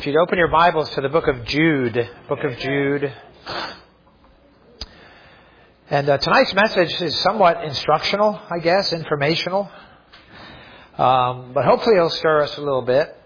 If you'd open your Bibles to the book of Jude. And tonight's message is somewhat instructional, I guess, informational. But hopefully it'll stir us a little bit.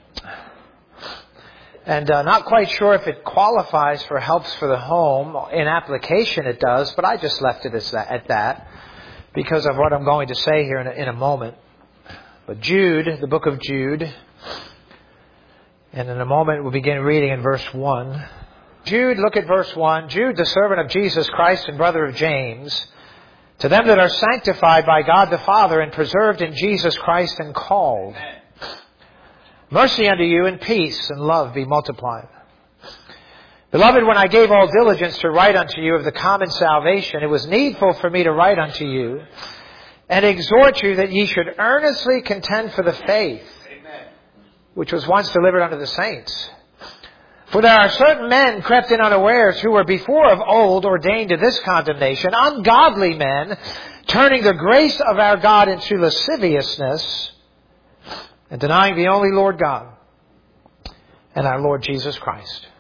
And not quite sure if it qualifies for Helps for the Home. In application it does, but I just left it at that because of what I'm going to say here in a moment. But Jude, the book of Jude. And in a moment we'll begin reading in verse 1. Jude, look at verse 1. Jude, the servant of Jesus Christ and brother of James, to them that are sanctified by God the Father and preserved in Jesus Christ and called. Mercy unto you and peace and love be multiplied. Beloved, when I gave all diligence to write unto you of the common salvation, it was needful for me to write unto you and exhort you that ye should earnestly contend for the faith which was once delivered unto the saints. For there are certain men crept in unawares who were before of old ordained to this condemnation, ungodly men, turning the grace of our God into lasciviousness, and denying the only Lord God and our Lord Jesus Christ.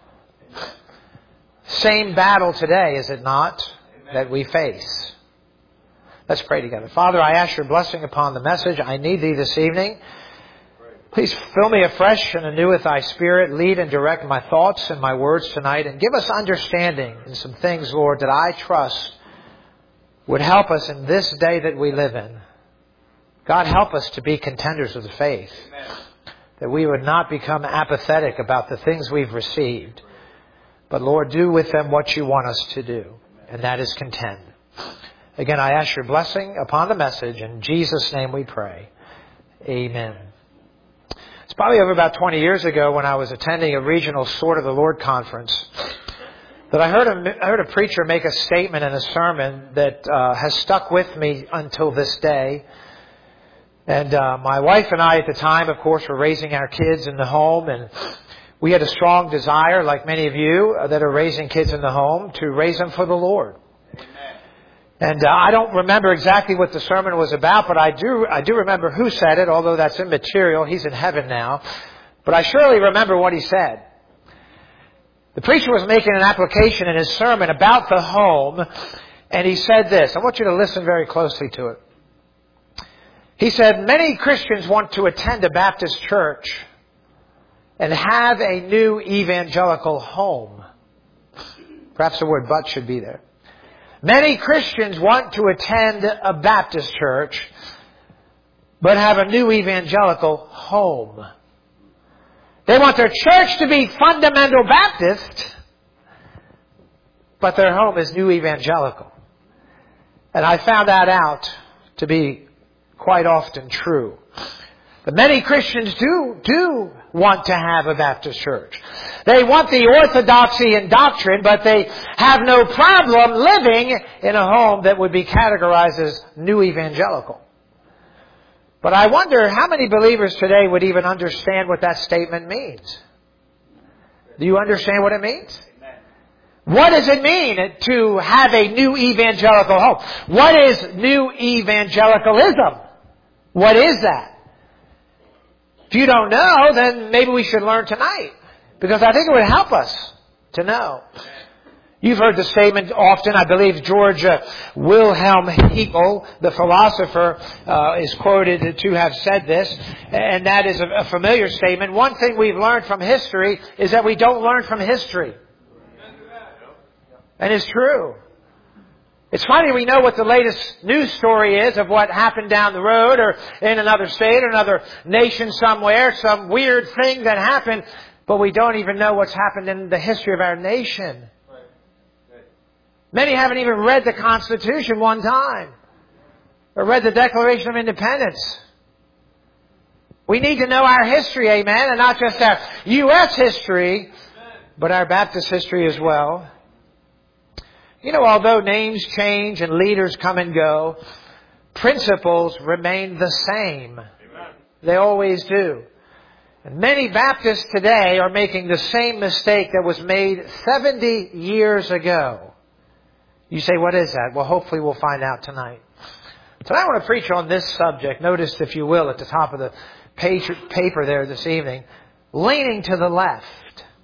Same battle today, is it not, that we face? Let's pray together. Father, I ask your blessing upon the message. I need thee this evening. Please fill me afresh and anew with thy Spirit. Lead and direct my thoughts and my words tonight. And give us understanding in some things, Lord, that I trust would help us in this day that we live in. God, help us to be contenders of the faith. Amen. That we would not become apathetic about the things we've received. But, Lord, do with them what you want us to do. And that is contend. Again, I ask your blessing upon the message. In Jesus' name we pray. Amen. It's probably over about 20 years ago when I was attending a regional Sword of the Lord conference that I heard a preacher make a statement in a sermon that has stuck with me until this day. And my wife and I at the time, of course, were raising our kids in the home, and we had a strong desire, like many of you that are raising kids in the home, to raise them for the Lord. And I don't remember exactly what the sermon was about, but I do remember who said it, although that's immaterial. He's in heaven now. But I surely remember what he said. The preacher was making an application in his sermon about the home, and he said this. I want you to listen very closely to it. He said, many Christians want to attend a Baptist church and have a new evangelical home. Perhaps the word but should be there. Many Christians want to attend a Baptist church, but have a new evangelical home. They want their church to be fundamental Baptist, but their home is new evangelical. And I found that out to be quite often true. But many Christians do want to have a Baptist church. They want the orthodoxy in doctrine, but they have no problem living in a home that would be categorized as new evangelical. But I wonder how many believers today would even understand what that statement means. Do you understand what it means? What does it mean to have a new evangelical home? What is new evangelicalism? What is that? If you don't know, then maybe we should learn tonight. Because I think it would help us to know. You've heard the statement often. I believe George Wilhelm Hegel, the philosopher, is quoted to have said this. And that is a familiar statement. One thing we've learned from history is that we don't learn from history. And it's true. It's funny, we know what the latest news story is of what happened down the road or in another state or another nation somewhere, some weird thing that happened, but we don't even know what's happened in the history of our nation. Many haven't even read the Constitution one time or read the Declaration of Independence. We need to know our history, amen, and not just our U.S. history, but our Baptist history as well. You know, although names change and leaders come and go, principles remain the same. Amen. They always do. And many Baptists today are making the same mistake that was made 70 years ago. You say, what is that? Well, hopefully we'll find out tonight. Tonight I want to preach on this subject. Notice, if you will, at the top of the paper there this evening, leaning to the left.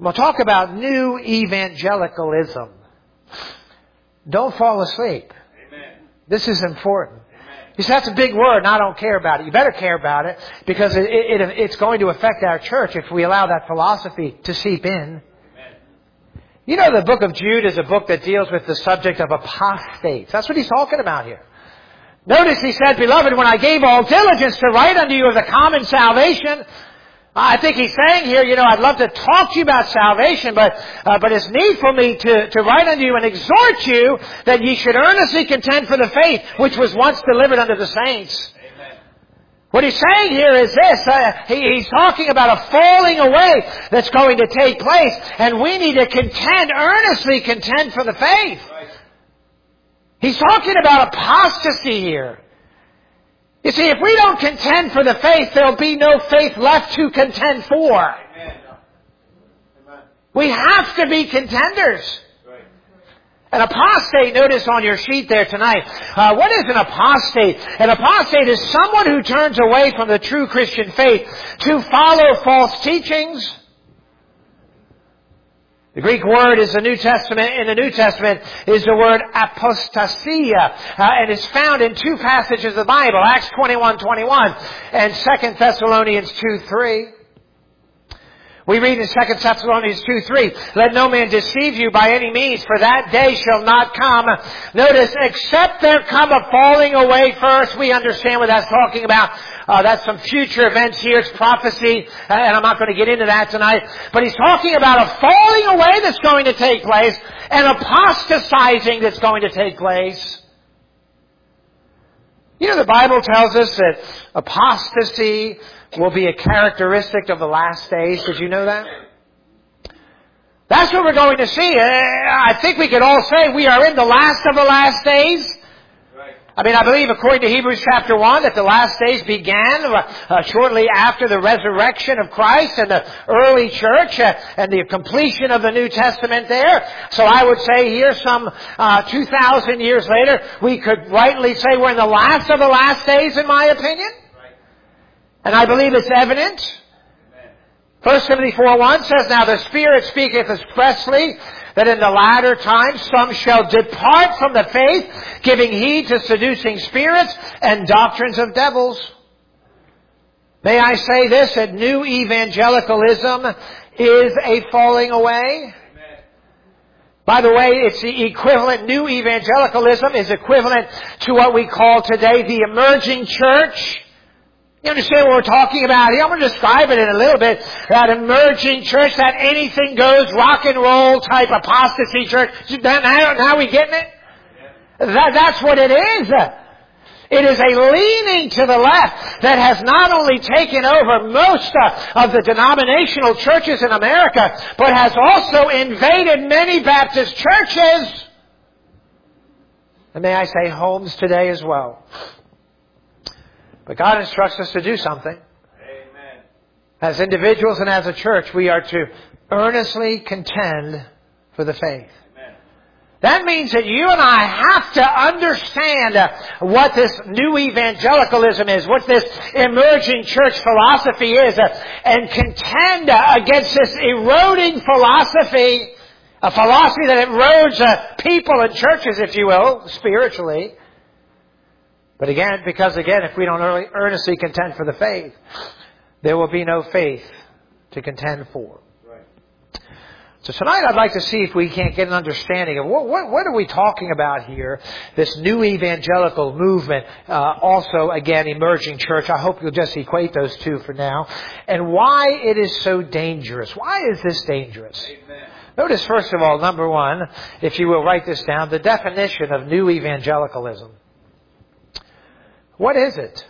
We'll talk about new evangelicalism. Don't fall asleep. Amen. This is important. Amen. You say, that's a big word and I don't care about it. You better care about it because it's going to affect our church if we allow that philosophy to seep in. Amen. You know, the book of Jude is a book that deals with the subject of apostates. That's what he's talking about here. Notice he said, Beloved, when I gave all diligence to write unto you of the common salvation, I think he's saying here, I'd love to talk to you about salvation, but it's need for me to write unto you and exhort you that ye should earnestly contend for the faith which was once delivered unto the saints. Amen. What he's saying here is this, he's talking about a falling away that's going to take place, and we need to earnestly contend for the faith. Right. He's talking about apostasy here. You see, if we don't contend for the faith, there'll be no faith left to contend for. Amen. Amen. We have to be contenders. Right. An apostate, notice on your sheet there tonight. What is an apostate? An apostate is someone who turns away from the true Christian faith to follow false teachings. The Greek word in the New Testament is the word apostasia, and it's found in two passages of the Bible, Acts 21:21 and 2 Thessalonians 2:3. We read in 2 Thessalonians 2:3, Let no man deceive you by any means, for that day shall not come. Notice, except there come a falling away first. We understand what that's talking about. That's some future events here. It's prophecy, and I'm not going to get into that tonight. But he's talking about a falling away that's going to take place, and apostatizing that's going to take place. The Bible tells us that apostasy will be a characteristic of the last days. Did you know that? That's what we're going to see. I think we could all say we are in the last of the last days. Right. I believe according to Hebrews chapter 1 that the last days began shortly after the resurrection of Christ and the early church and the completion of the New Testament there. So I would say here some 2,000 years later, we could rightly say we're in the last of the last days, in my opinion. And I believe it's evident. 1 Timothy 4:1 says, Now the Spirit speaketh expressly that in the latter times some shall depart from the faith, giving heed to seducing spirits and doctrines of devils. May I say this, that new evangelicalism is a falling away? By the way, it's the equivalent, new evangelicalism is equivalent to what we call today the emerging church. You understand what we're talking about here? I'm going to describe it in a little bit. That emerging church, that anything goes, rock and roll type apostasy church. Now we getting it? That's what it is. It is a leaning to the left that has not only taken over most of the denominational churches in America, but has also invaded many Baptist churches. And may I say homes today as well. But God instructs us to do something. Amen. As individuals and as a church, we are to earnestly contend for the faith. Amen. That means that you and I have to understand what this new evangelicalism is, what this emerging church philosophy is, and contend against this eroding philosophy, a philosophy that erodes people and churches, if you will, spiritually. But because if we don't earnestly contend for the faith, there will be no faith to contend for. Right. So tonight I'd like to see if we can't get an understanding of what are we talking about here, this new evangelical movement, also again emerging church. I hope you'll just equate those two for now. And why it is so dangerous. Why is this dangerous? Amen. Notice first of all, number one, if you will write this down, the definition of new evangelicalism. What is it?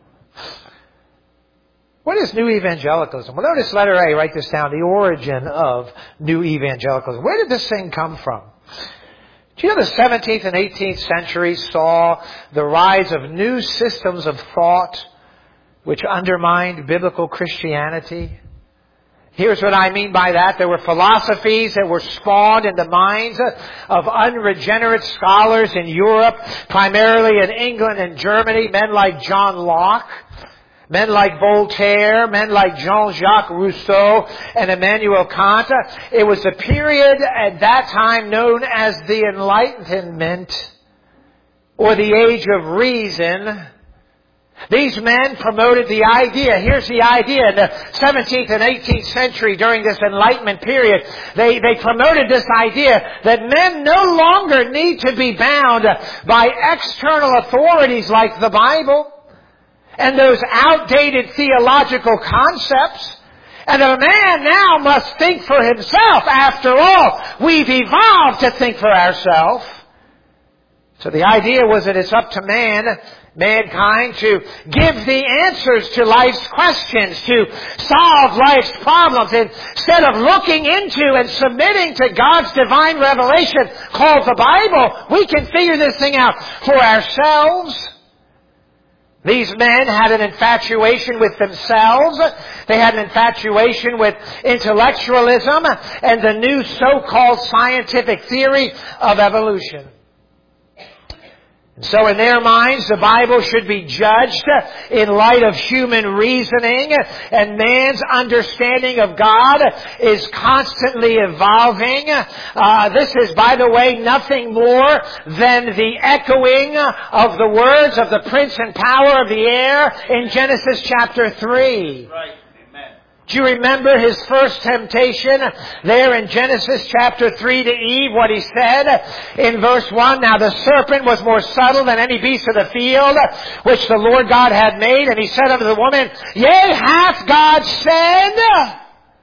What is new evangelicalism? Well, notice letter A, write this down, the origin of new evangelicalism. Where did this thing come from? Do you know the 17th and 18th centuries saw the rise of new systems of thought which undermined biblical Christianity? Here's what I mean by that. There were philosophies that were spawned in the minds of unregenerate scholars in Europe, primarily in England and Germany, men like John Locke. Men like Voltaire, men like Jean-Jacques Rousseau and Immanuel Kant. It was a period at that time known as the Enlightenment, or the Age of Reason. These men promoted the idea. Here's the idea. In the 17th and 18th century, during this Enlightenment period, they promoted this idea that men no longer need to be bound by external authorities like the Bible and those outdated theological concepts, and that a man now must think for himself. After all, we've evolved to think for ourselves. So the idea was that it's up to mankind to give the answers to life's questions, to solve life's problems. Instead of looking into and submitting to God's divine revelation called the Bible, we can figure this thing out for ourselves. These men had an infatuation with themselves. They had an infatuation with intellectualism and the new so-called scientific theory of evolution. So in their minds, the Bible should be judged in light of human reasoning, and man's understanding of God is constantly evolving. This is, by the way, nothing more than the echoing of the words of the prince and power of the air in Genesis chapter 3. Right. Do you remember his first temptation there in Genesis chapter 3 to Eve, what he said in verse 1? Now the serpent was more subtle than any beast of the field, which the Lord God had made. And he said unto the woman, Yea, hath God said?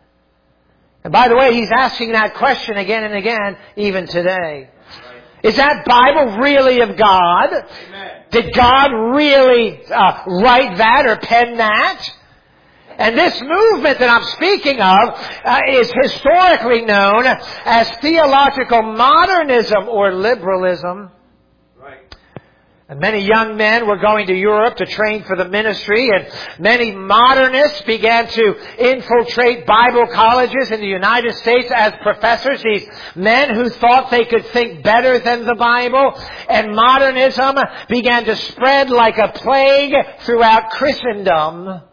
And by the way, he's asking that question again and again, even today. Is that Bible really of God? Amen. Did God really write that or pen that? And this movement that I'm speaking of is historically known as theological modernism or liberalism. Right. And many young men were going to Europe to train for the ministry, and many modernists began to infiltrate Bible colleges in the United States as professors. These men who thought they could think better than the Bible. And modernism began to spread like a plague throughout Christendom.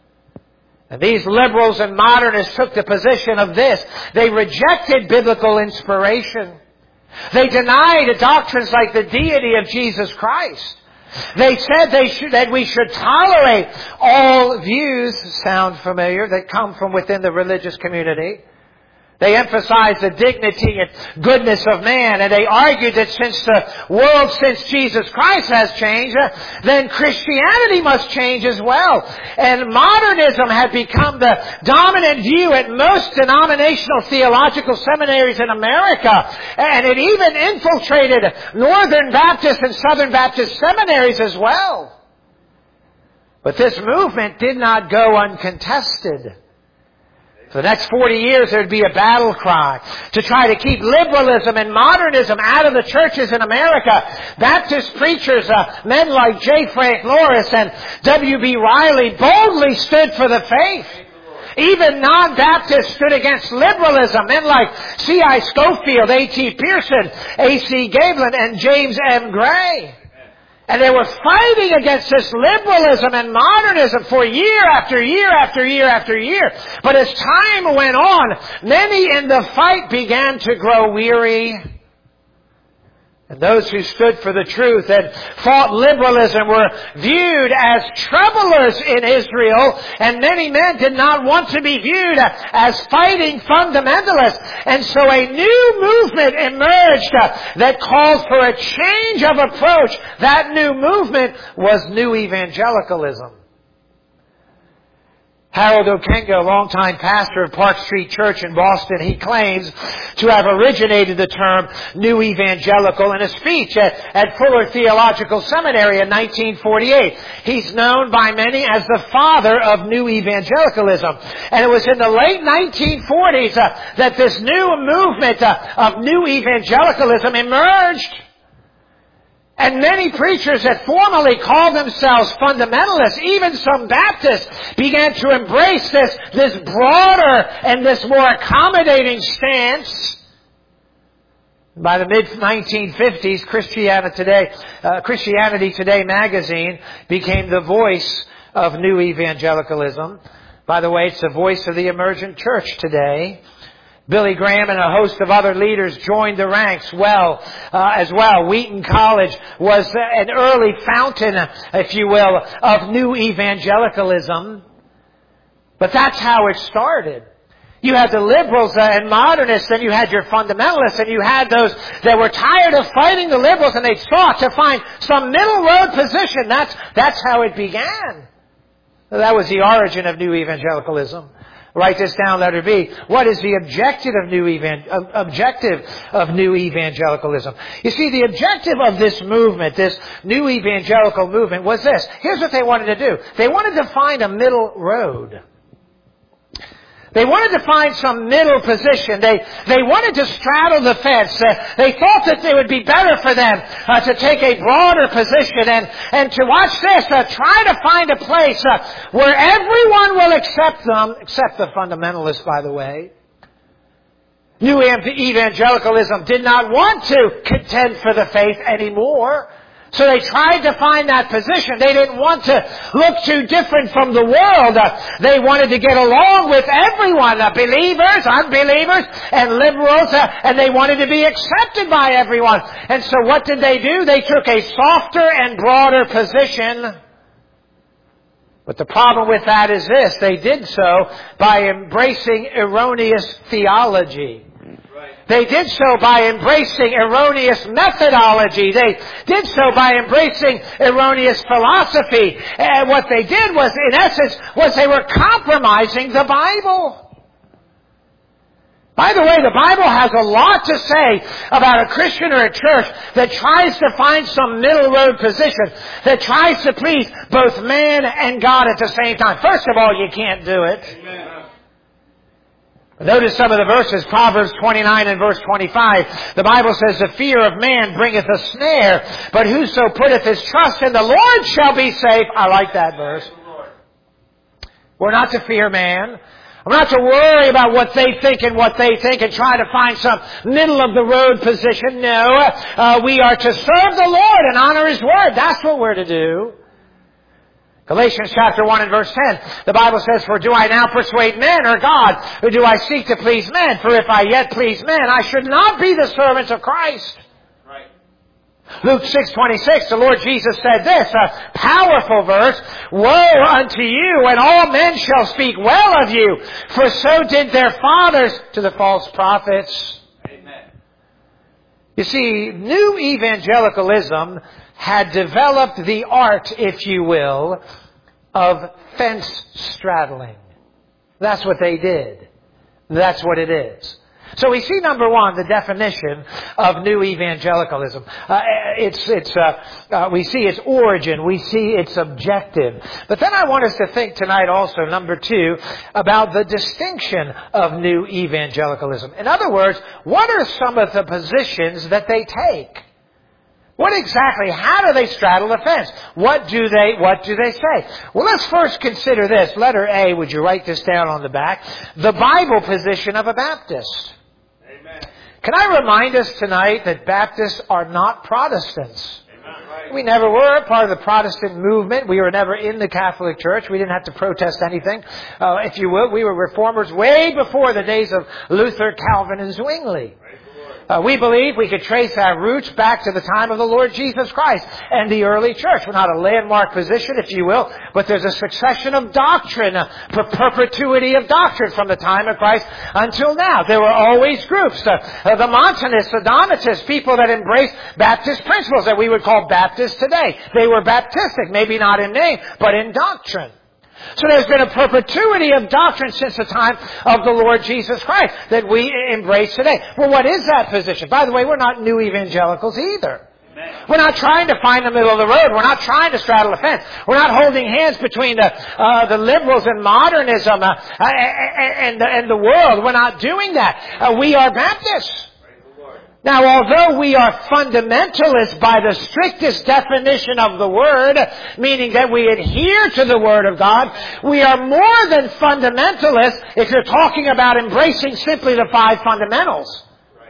And these liberals and modernists took the position of this. They rejected biblical inspiration. They denied doctrines like the deity of Jesus Christ. They said that we should tolerate all views, sound familiar, that come from within the religious community. They emphasized the dignity and goodness of man, and they argued that since the world, since Jesus Christ has changed, then Christianity must change as well. And modernism had become the dominant view at most denominational theological seminaries in America, and it even infiltrated Northern Baptist and Southern Baptist seminaries as well. But this movement did not go uncontested. For the next 40 years, there would be a battle cry to try to keep liberalism and modernism out of the churches in America. Baptist preachers, men like J. Frank Norris and W.B. Riley boldly stood for the faith. Even non-Baptists stood against liberalism. Men like C.I. Scofield, A.T. Pearson, A.C. Gaebelin, and James M. Gray. And they were fighting against this liberalism and modernism for year after year after year after year. But as time went on, many in the fight began to grow weary. And those who stood for the truth and fought liberalism were viewed as troublers in Israel, and many men did not want to be viewed as fighting fundamentalists. And so a new movement emerged that called for a change of approach. That new movement was New Evangelicalism. Harold Okenga, longtime pastor of Park Street Church in Boston, he claims to have originated the term New Evangelical in a speech at Fuller Theological Seminary in 1948. He's known by many as the father of New Evangelicalism. And it was in the late 1940s that this new movement of New Evangelicalism emerged. And many preachers that formerly called themselves fundamentalists, even some Baptists, began to embrace this broader and this more accommodating stance. By the mid-1950s, Christianity Today magazine became the voice of New Evangelicalism. By the way, it's the voice of the emergent church today. Billy Graham and a host of other leaders joined the ranks as well. Wheaton College was an early fountain, if you will, of New Evangelicalism. But that's how it started. You had the liberals and modernists, and you had your fundamentalists, and you had those that were tired of fighting the liberals, and they sought to find some middle road position. That's how it began. That was the origin of New Evangelicalism. Write this down, letter B. What is the objective of New Evangelicalism? You see, the objective of this movement, this New Evangelical movement, was this. Here's what they wanted to do. They wanted to find a middle road. They wanted to find some middle position. They wanted to straddle the fence. They thought that it would be better for them to take a broader position and to watch this, try to find a place where everyone will accept them, except the fundamentalists, by the way. New Evangelicalism did not want to contend for the faith anymore. So they tried to find that position. They didn't want to look too different from the world. They wanted to get along with everyone, believers, unbelievers, and liberals, and they wanted to be accepted by everyone. And so what did they do? They took a softer and broader position. But the problem with that is this. They did so by embracing erroneous theology. They did so by embracing erroneous methodology. They did so by embracing erroneous philosophy. And what they did was, in essence, they were compromising the Bible. By the way, the Bible has a lot to say about a Christian or a church that tries to find some middle road position, that tries to please both man and God at the same time. First of all, you can't do it. Amen. Notice some of the verses, Proverbs 29 and verse 25. The Bible says, the fear of man bringeth a snare, but whoso putteth his trust in the Lord shall be safe. I like that verse. We're not to fear man. We're not to worry about what they think and try to find some middle of the road position. No, we are to serve the Lord and honor His Word. That's what we're to do. Galatians chapter 1 and verse 10, the Bible says, for do I now persuade men or God, or do I seek to please men? For if I yet please men, I should not be the servant of Christ. Right. Luke 6:26, the Lord Jesus said this, a powerful verse, woe unto you, and all men shall speak well of you, for so did their fathers to the false prophets. Amen. You see, New Evangelicalism had developed the art, if you will, of fence straddling. That's what they did. That's what it is. So we see, number one, the definition of New Evangelicalism. We see its origin. We see its objective. But then I want us to think tonight also, number two, about the distinction of New Evangelicalism. In other words, what are some of the positions that they take? What exactly? How do they straddle the fence? What do they say? Well, let's first consider this. Letter A, would you write this down on the back? The Bible position of a Baptist. Amen. Can I remind us tonight that Baptists are not Protestants? Amen. We never were a part of the Protestant movement. We were never in the Catholic Church. We didn't have to protest anything. If you will, we were reformers way before the days of Luther, Calvin, and Zwingli. We believe we could trace our roots back to the time of the Lord Jesus Christ and the early church. We're not a landmark position, if you will, but there's a succession of doctrine, perpetuity of doctrine from the time of Christ until now. There were always groups, the Montanists, the Donatists, people that embraced Baptist principles that we would call Baptists today. They were Baptistic, maybe not in name, but in doctrine. So there's been a perpetuity of doctrine since the time of the Lord Jesus Christ that we embrace today. Well, what is that position? By the way, we're not New Evangelicals either. Amen. We're not trying to find the middle of the road. We're not trying to straddle the fence. We're not holding hands between the liberals and modernism and the world. We're not doing that. We are Baptists. Now, although we are fundamentalists by the strictest definition of the Word, meaning that we adhere to the Word of God, we are more than fundamentalists if you're talking about embracing simply the five fundamentals. Right.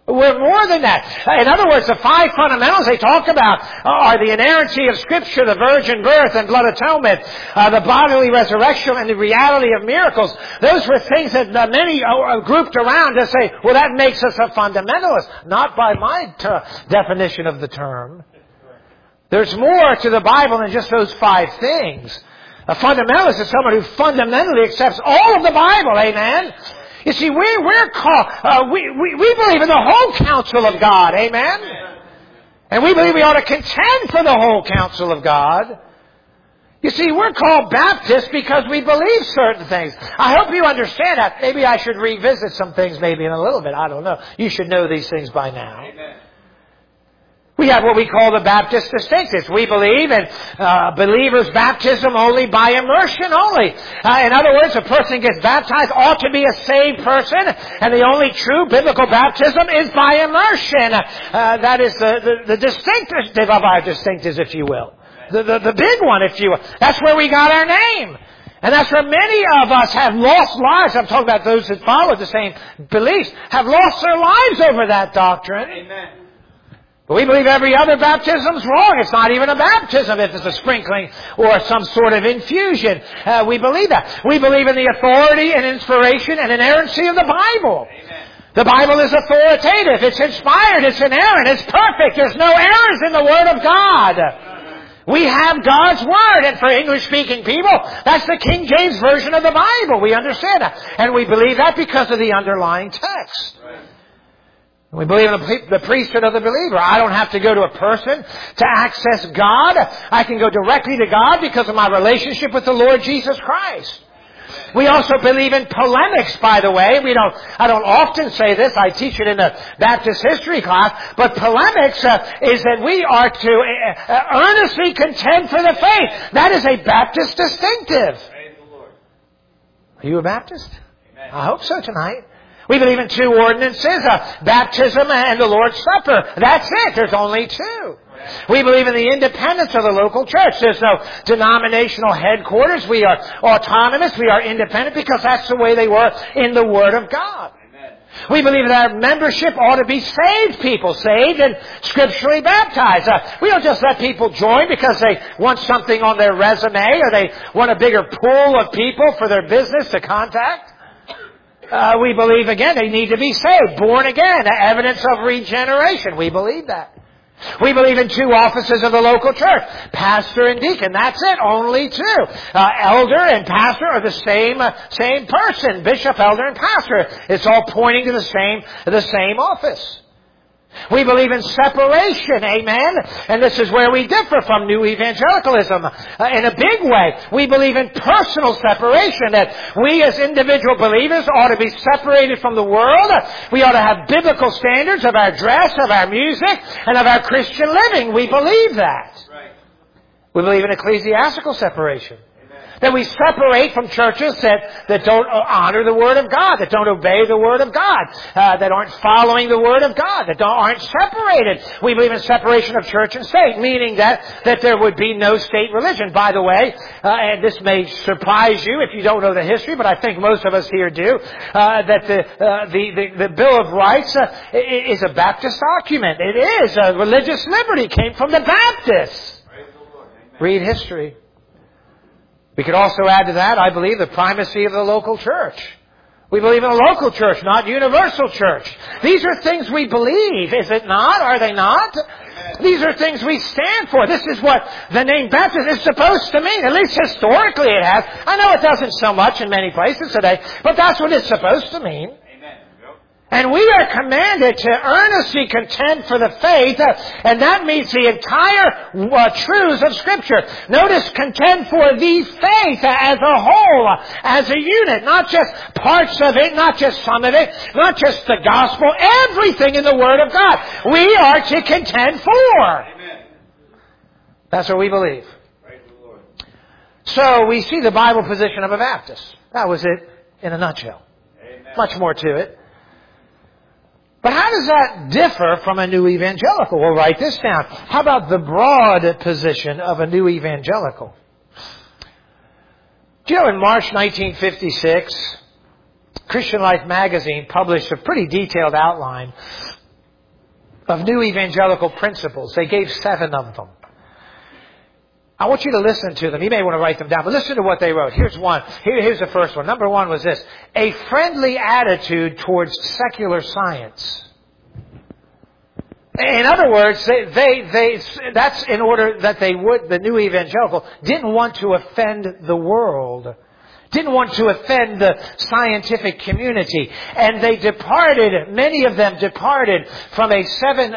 We're more than that. In other words, the 5 fundamentals they talk about are the inerrancy of Scripture, the virgin birth and blood atonement, the bodily resurrection, and the reality of miracles. Those were things that many grouped around to say, well, that makes us a fundamentalist. Not by my definition of the term. There's more to the Bible than just those 5 things. A fundamentalist is someone who fundamentally accepts all of the Bible. Amen? You see, we're called, we believe in the whole counsel of God. Amen? And we believe we ought to contend for the whole counsel of God. You see, we're called Baptists because we believe certain things. I hope you understand that. Maybe I should revisit some things maybe in a little bit. I don't know. You should know these things by now. Amen. We have what we call the Baptist distinctives. We believe in believers' baptism only by immersion only. In other words, a person gets baptized ought to be a saved person, and the only true biblical baptism is by immersion. That is the distinctive of our distinctives, if you will. The big one, if you will. That's where we got our name. And that's where many of us have lost lives. I'm talking about those that follow the same beliefs, have lost their lives over that doctrine. Amen. But we believe every other baptism's wrong. It's not even a baptism if it's a sprinkling or some sort of infusion. We believe that. We believe in the authority and inspiration and inerrancy of the Bible. Amen. The Bible is authoritative. It's inspired. It's inerrant. It's perfect. There's no errors in the Word of God. We have God's Word, and for English-speaking people, that's the King James Version of the Bible. We understand that. And we believe that because of the underlying text. Right. We believe in the priesthood of the believer. I don't have to go to a person to access God. I can go directly to God because of my relationship with the Lord Jesus Christ. We also believe in polemics, by the way. I don't often say this. I teach it in the Baptist history class. But polemics is that we are to earnestly contend for the faith. That is a Baptist distinctive. Praise the Lord. Are you a Baptist? Amen. I hope so tonight. We believe in 2 ordinances, baptism and the Lord's Supper. That's it. There's only 2. We believe in the independence of the local church. There's no denominational headquarters. We are autonomous. We are independent because that's the way they were in the Word of God. Amen. We believe that our membership ought to be saved people, saved and scripturally baptized. We don't just let people join because they want something on their resume or they want a bigger pool of people for their business to contact. We believe, again, they need to be saved, born again, evidence of regeneration. We believe that. We believe in 2 offices of the local church, pastor and deacon. That's it, only 2. Elder and pastor are the same person, bishop, elder, and pastor. It's all pointing to the same office. We believe in separation, amen? And this is where we differ from New Evangelicalism in a big way. We believe in personal separation, that we as individual believers ought to be separated from the world. We ought to have biblical standards of our dress, of our music, and of our Christian living. We believe that. Right. We believe in ecclesiastical separation. That we separate from churches that don't honor the Word of God, that don't obey the Word of God, that aren't following the Word of God, that aren't separated. We believe in separation of church and state, meaning that there would be no state religion. By the way, and this may surprise you if you don't know the history, but I think most of us here do, that the Bill of Rights is a Baptist document. It is. Religious liberty came from the Baptists. Read history. We could also add to that, I believe, the primacy of the local church. We believe in a local church, not universal church. These are things we believe, is it not? Are they not? Amen. These are things we stand for. This is what the name Baptist is supposed to mean. At least historically it has. I know it doesn't so much in many places today, but that's what it's supposed to mean. And we are commanded to earnestly contend for the faith, and that means the entire truths of Scripture. Notice, contend for the faith as a whole, as a unit, not just parts of it, not just some of it, not just the gospel, everything in the Word of God. We are to contend for. Amen. That's what we believe. Praise the Lord. So we see the Bible position of a Baptist. That was it in a nutshell. Amen. Much more to it. But how does that differ from a New Evangelical? We'll write this down. How about the broad position of a New Evangelical? Do you know in March 1956, Christian Life magazine published a pretty detailed outline of new evangelical principles. They gave 7 of them. I want you to listen to them. You may want to write them down, but listen to what they wrote. Here's one. Here's the first one. Number 1 was this: a friendly attitude towards secular science. In other words, that's in order that the new evangelical didn't want to offend the world. Didn't want to offend the scientific community. And many of them departed from a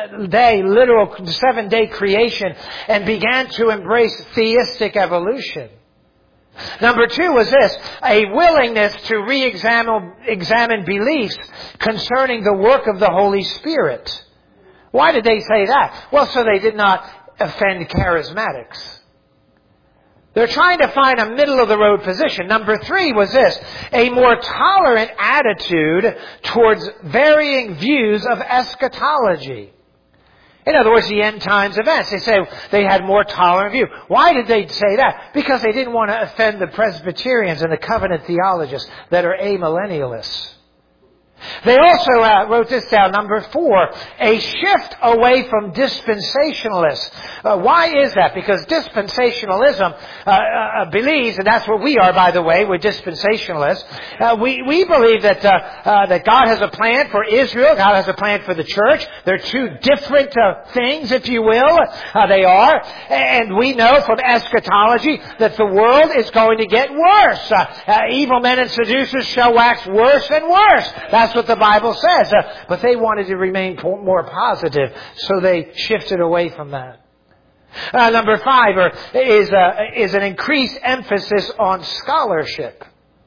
7-day creation and began to embrace theistic evolution. Number 2 was this: a willingness to examine beliefs concerning the work of the Holy Spirit. Why did they say that? Well, so they did not offend charismatics. They're trying to find a middle-of-the-road position. Number 3 was this: a more tolerant attitude towards varying views of eschatology. In other words, the end times events. They say they had more tolerant view. Why did they say that? Because they didn't want to offend the Presbyterians and the covenant theologists that are amillennialists. They also wrote this down, number 4, a shift away from dispensationalists. Why is that? Because dispensationalism believes, and that's what we are, by the way, we're dispensationalists. We believe that God has a plan for Israel, God has a plan for the church. They're 2 different things, if you will. They are. And we know from eschatology that the world is going to get worse. Evil men and seducers shall wax worse and worse. That's what the Bible says. But they wanted to remain more positive, so they shifted away from that. Number 5 is an increased emphasis on scholarship.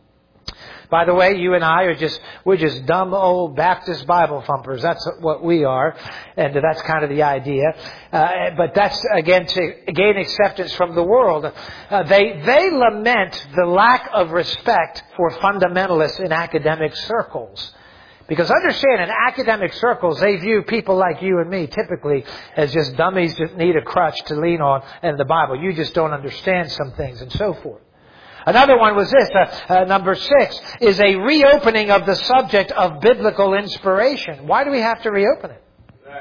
By the way, you and I we're just dumb old Baptist Bible thumpers. That's what we are. And that's kind of the idea. But that's, again, to gain acceptance from the world. They lament the lack of respect for fundamentalists in academic circles. Because understand, in academic circles, they view people like you and me typically as just dummies that need a crutch to lean on in the Bible. You just don't understand some things and so forth. Another one was this, number 6, is a reopening of the subject of biblical inspiration. Why do we have to reopen it?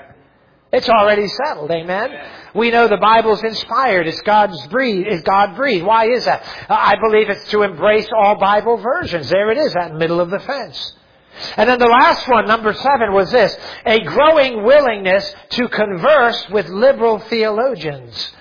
It's already settled, amen? We know the Bible's inspired. It's God breathed. Why is that? I believe it's to embrace all Bible versions. There it is, that middle of the fence. And then the last one, number 7, was this: a growing willingness to converse with liberal theologians.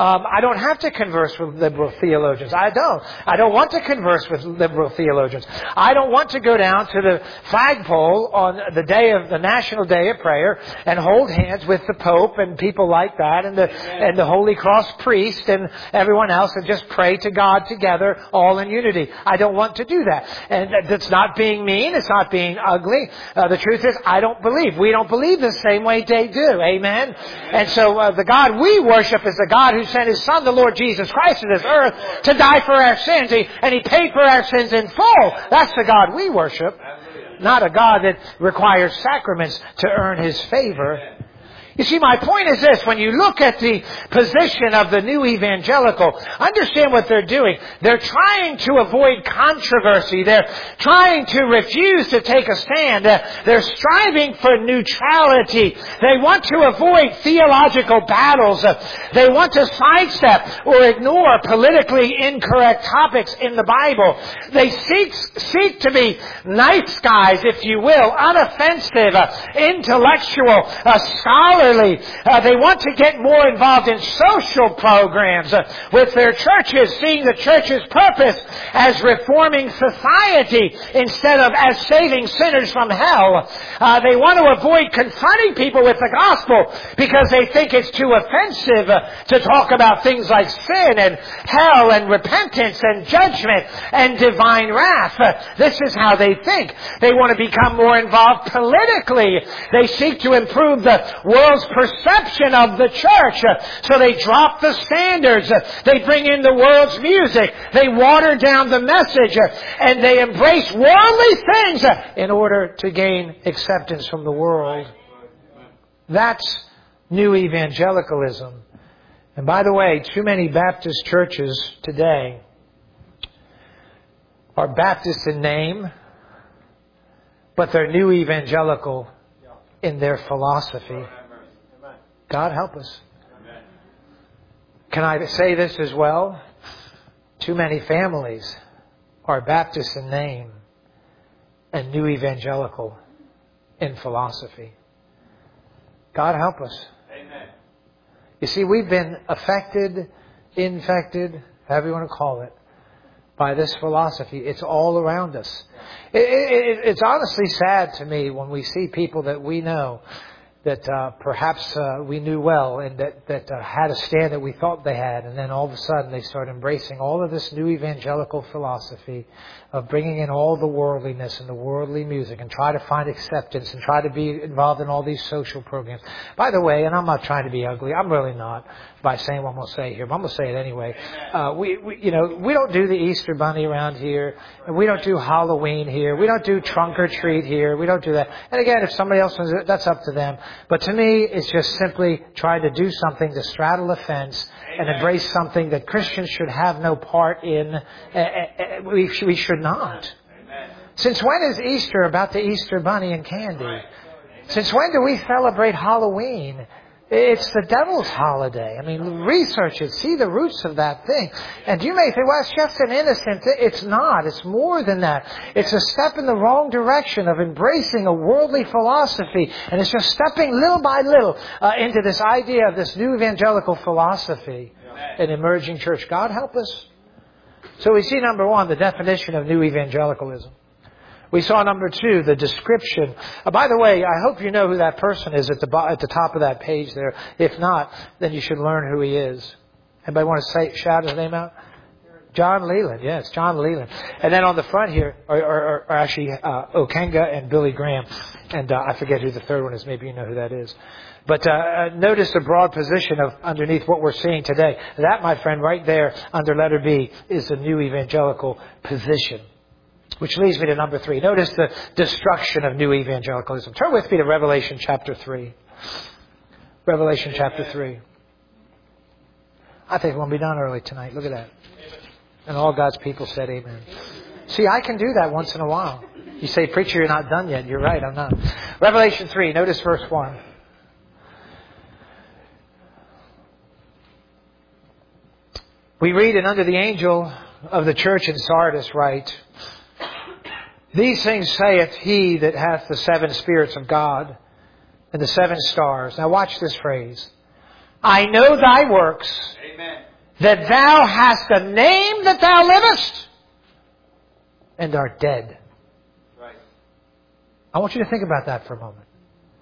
I don't have to converse with liberal theologians. I don't want to converse with liberal theologians. I don't want to go down to the flagpole on the National Day of Prayer and hold hands with the Pope and people like that and the Holy Cross priest and everyone else and just pray to God together all in unity. I don't want to do that. And that's not being mean. It's not being ugly. The truth is, we don't believe the same way they do. Amen? And so the God we worship is the God who sent His Son, the Lord Jesus Christ, to this earth to die for our sins. And He paid for our sins in full. That's the God we worship. Not a God that requires sacraments to earn His favor. You see, my point is this: when you look at the position of the new evangelical, understand what they're doing. They're trying to avoid controversy. They're trying to refuse to take a stand. They're striving for neutrality. They want to avoid theological battles. They want to sidestep or ignore politically incorrect topics in the Bible. They seek to be nice guys, if you will, unoffensive, intellectual, scholarly. They want to get more involved in social programs with their churches, seeing the church's purpose as reforming society instead of as saving sinners from hell. They want to avoid confronting people with the gospel because they think it's too offensive to talk about things like sin and hell and repentance and judgment and divine wrath. This is how they think. They want to become more involved politically. They seek to improve the world's perception of the church. So they drop the standards. They bring in the world's music. They water down the message. And they embrace worldly things in order to gain acceptance from the world. That's new evangelicalism. And by the way, too many Baptist churches today are Baptist in name, but they're new evangelical in their philosophy. God help us. Can I say this as well? Too many families are Baptist in name and New Evangelical in philosophy. God help us. Amen. You see, we've been affected, infected, however you want to call it, by this philosophy. It's all around us. It's honestly sad to me when we see people that we know that perhaps we knew well and that had a stand that we thought they had, and then all of a sudden they start embracing all of this new evangelical philosophy of bringing in all the worldliness and the worldly music and try to find acceptance and try to be involved in all these social programs. By the way, and I'm not trying to be ugly, I'm really not by saying what I'm going to say here, but I'm going to say it anyway. We don't do the Easter Bunny around here, and we don't do Halloween here, we don't do trunk or treat here, we don't do that. And again, if somebody else wants it, that's up to them. But to me, it's just simply trying to do something to straddle a fence and embrace something that Christians should have no part in. We should not. Since when is Easter about the Easter Bunny and candy? Since when do we celebrate Halloween? It's the devil's holiday. I mean, research it. See the roots of that thing. And you may think, well, it's just an innocent thing. It's not. It's more than that. It's a step in the wrong direction of embracing a worldly philosophy. And it's just stepping little by little into this idea of this new evangelical philosophy in emerging church. God help us. So we see, number one, the definition of new evangelicalism. We saw, number two, the description. By the way, I hope you know who that person is at the top of that page there. If not, then you should learn who he is. Anybody want to shout his name out? John Leland. Yes, John Leland. And then on the front here are actually Okenga and Billy Graham. And I forget who the third one is. Maybe you know who that is. But notice the broad position of underneath what we're seeing today. That, my friend, right there under letter B is the new evangelical position. Which leads me to number 3. Notice the destruction of new evangelicalism. Turn with me to Revelation chapter 3. Revelation chapter 3. I think we're going to be done early tonight. Look at that. And all God's people said amen. See, I can do that once in a while. You say, preacher, you're not done yet. You're right, I'm not. Revelation 3, notice verse 1. We read, and unto the angel of the church in Sardis write, These things saith he that hath the 7 spirits of God and the 7 stars. Now watch this phrase. I know thy works, Amen. That thou hast a name that thou livest, and art dead. Right. I want you to think about that for a moment.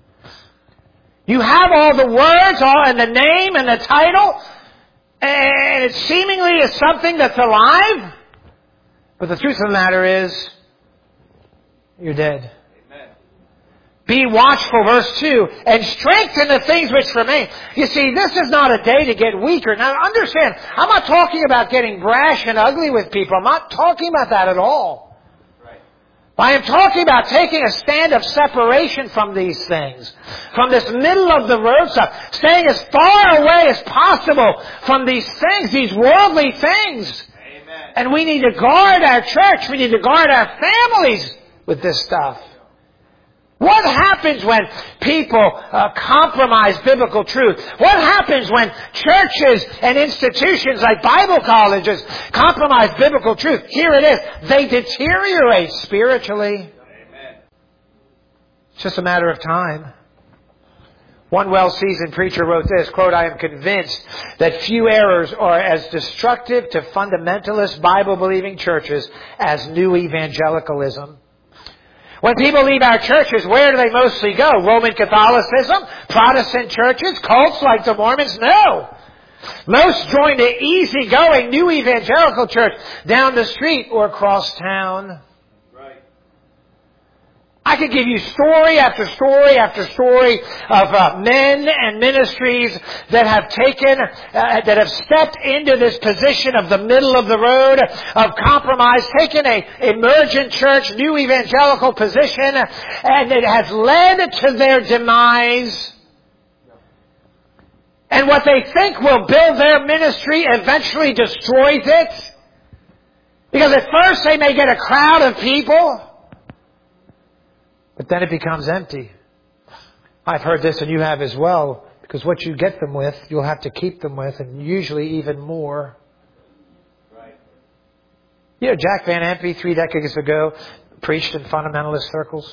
You have all the words, and the name and the title, and it seemingly is something that's alive. But the truth of the matter is, you're dead. Amen. Be watchful, verse 2, and strengthen the things which remain. You see, this is not a day to get weaker. Now understand, I'm not talking about getting brash and ugly with people. I'm not talking about that at all. Right. I am talking about taking a stand of separation from these things. From this middle of the road stuff. Staying as far away as possible from these things, these worldly things. Amen. And we need to guard our church. We need to guard our families with this stuff. What happens when people compromise biblical truth? What happens when churches and institutions like Bible colleges compromise biblical truth? Here it is. They deteriorate spiritually. Amen. It's just a matter of time. One well-seasoned preacher wrote this, quote, I am convinced that few errors are as destructive to fundamentalist Bible-believing churches as new evangelicalism. When people leave our churches, where do they mostly go? Roman Catholicism? Protestant churches? Cults like the Mormons? No. Most join the easygoing new evangelical church down the street or across town. Right. I could give you story after story after story of men and ministries that have taken, that have stepped into this position of the middle of the road of compromise, taken a emergent church, new evangelical position, and it has led to their demise. And what they think will build their ministry eventually destroys it. Because at first they may get a crowd of people, but then it becomes empty. I've heard this, and you have as well. Because what you get them with, you'll have to keep them with, and usually even more. Right. You know, Jack Van Ampe 3 decades ago preached in fundamentalist circles.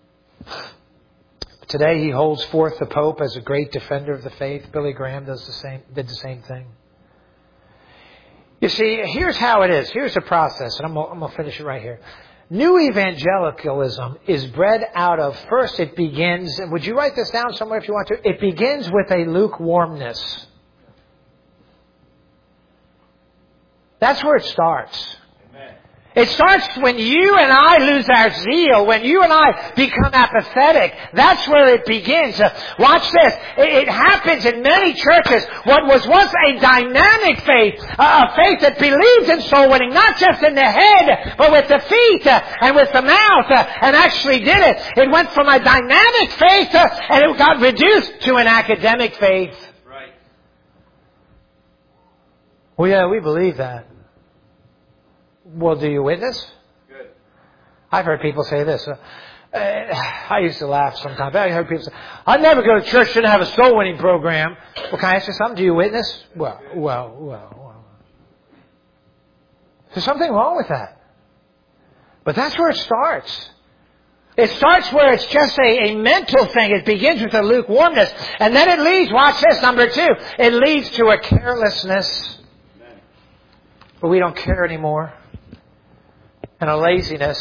Today he holds forth the Pope as a great defender of the faith. Billy Graham did the same thing. You see, here's how it is. Here's the process, and I'm going to finish it right here. New evangelicalism is bred out of, first it begins, and would you write this down somewhere if you want to? It begins with a lukewarmness. That's where it starts. It starts when you and I lose our zeal, when you and I become apathetic. That's where it begins. Watch this. It happens in many churches. What was once a dynamic faith, a faith that believed in soul winning, not just in the head, but with the feet and with the mouth, and actually did it. It went from a dynamic faith and it got reduced to an academic faith. Right. Well, yeah, we believe that. Well, do you witness? Good. I've heard people say this. I used to laugh sometimes. I heard people say, I'd never go to church, didn't have a soul winning program. Well, can I ask you something? Do you witness? Well. There's something wrong with that. But that's where it starts. It starts where it's just a mental thing. It begins with a lukewarmness. And then it leads, watch this, number 2. It leads to a carelessness. But we don't care anymore. And a laziness.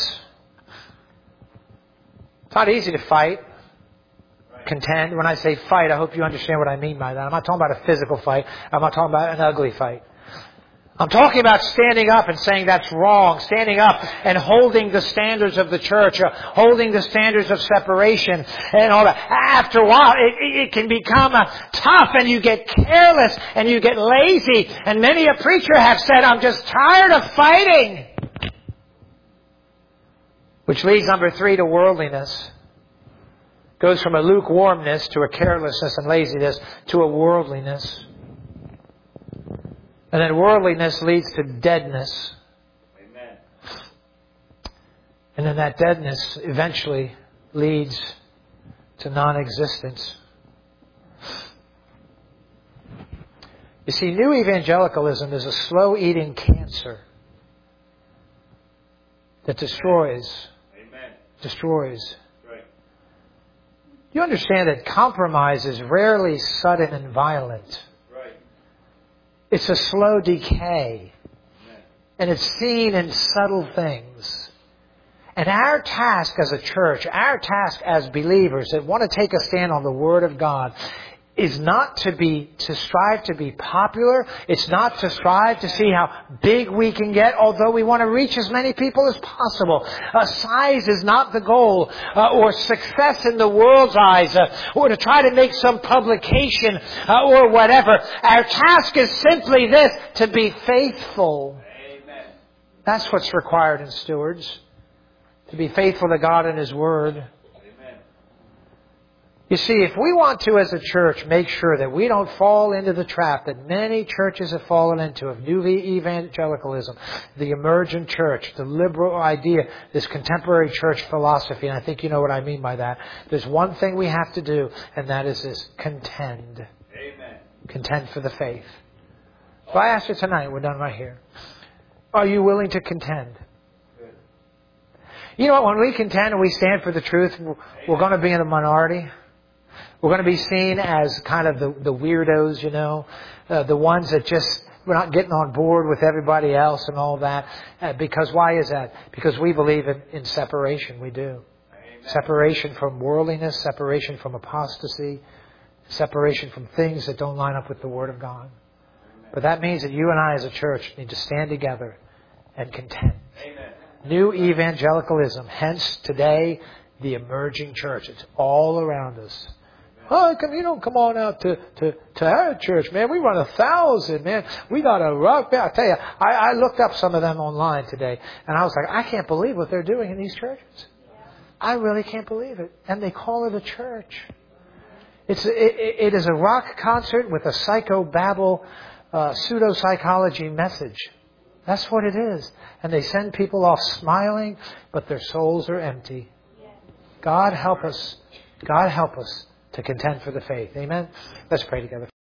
It's not easy to fight, contend. When I say fight, I hope you understand what I mean by that. I'm not talking about a physical fight. I'm not talking about an ugly fight. I'm talking about standing up and saying that's wrong. Standing up and holding the standards of the church, holding the standards of separation and all that. After a while, it can become tough and you get careless and you get lazy. And many a preacher have said, I'm just tired of fighting. Which leads, number 3, to worldliness. Goes from a lukewarmness to a carelessness and laziness to a worldliness. And then worldliness leads to deadness. Amen. And then that deadness eventually leads to non-existence. You see, new evangelicalism is a slow-eating cancer that destroys. Amen. Destroys. Right. You understand that compromise is rarely sudden and violent. Right. It's a slow decay. Amen. And it's seen in subtle things. And our task as a church, our task as believers that want to take a stand on the Word of God is not to strive to be popular. It's not to strive to see how big we can get, although we want to reach as many people as possible. Size is not the goal, or success in the world's eyes, or to try to make some publication, or whatever. Our task is simply this, to be faithful. Amen. That's what's required in stewards. To be faithful to God and His Word. Amen. You see, if we want to, as a church, make sure that we don't fall into the trap that many churches have fallen into of new evangelicalism, the emergent church, the liberal idea, this contemporary church philosophy, and I think you know what I mean by that. There's one thing we have to do, and that is this: contend. Amen. Contend for the faith. So I ask you tonight, we're done right here. Are you willing to contend? Good. You know what? When we contend and we stand for the truth, we're going to be in the minority. We're going to be seen as kind of the weirdos, you know, the ones that just, we're not getting on board with everybody else and all that. Because why is that? Because we believe in separation. We do. Amen. Separation from worldliness, separation from apostasy, separation from things that don't line up with the Word of God. Amen. But that means that you and I as a church need to stand together and contend. Amen. New evangelicalism, hence today the emerging church. It's all around us. Oh, you don't come on out to our church, man. We run 1,000, man. We got a rock band. I tell you, I looked up some of them online today, and I was like, I can't believe what they're doing in these churches. I really can't believe it. And they call it a church. It is a rock concert with a psychobabble, pseudo-psychology message. That's what it is. And they send people off smiling, but their souls are empty. God help us. God help us to contend for the faith. Amen? Let's pray together.